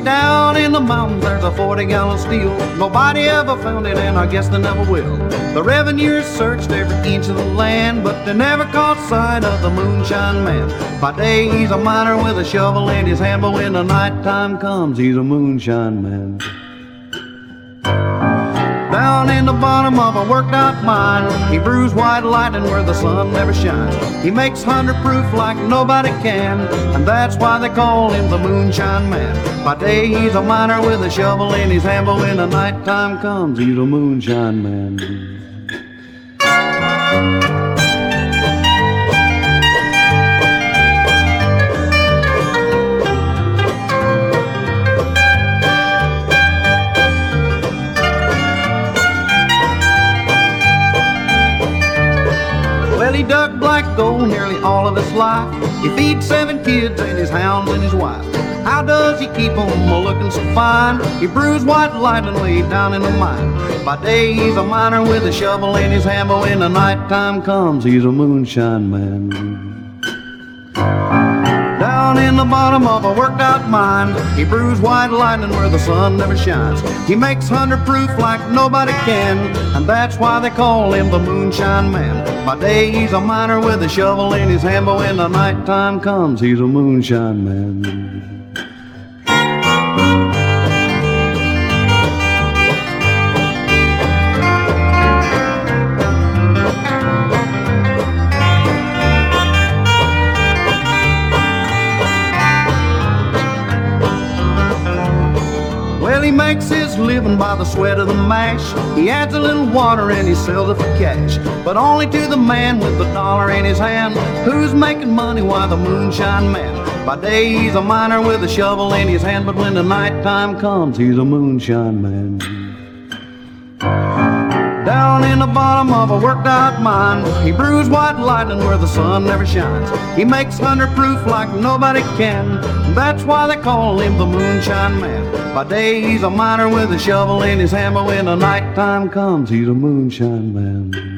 down in the mountains there's a 40-gallon steel. Nobody ever found it, and I guess they never will. The revenuers searched every inch of the land, but they never caught sight of the moonshine man. By day he's a miner with a shovel in his hand, but when the nighttime comes he's a moonshine man. Down in the bottom of a worked-out mine, he brews white lightning where the sun never shines. He makes 100 proof like nobody can, and that's why they call him the moonshine man. By day he's a miner with a shovel in his hand, but when the nighttime comes he's a moonshine man. Well, he dug black gold nearly all of his life. He feeds 7 kids and his hounds and his wife. How does he keep 'em looking so fine? He brews white lightning way down in the mine. By day he's a miner with a shovel in his hand, but when the nighttime comes he's a moonshine man. Down in the bottom of a worked-out mine, he brews white lightning where the sun never shines. He makes 100 proof like nobody can, and that's why they call him the moonshine man. By day he's a miner with a shovel in his hand, but when the nighttime comes he's a moonshine man. Well, he makes his living by the sweat of the mash. He adds a little water and he sells it for cash, but only to the man with the dollar in his hand. Who's making money? Why, the moonshine man. By day he's a miner with a shovel in his hand, but when the nighttime comes he's a moonshine man. Down in the bottom of a worked-out mine, he brews white lightning where the sun never shines. He makes 100 proof like nobody can, and that's why they call him the moonshine man. By day he's a miner with a shovel in his hand, but when the nighttime comes he's a moonshine man.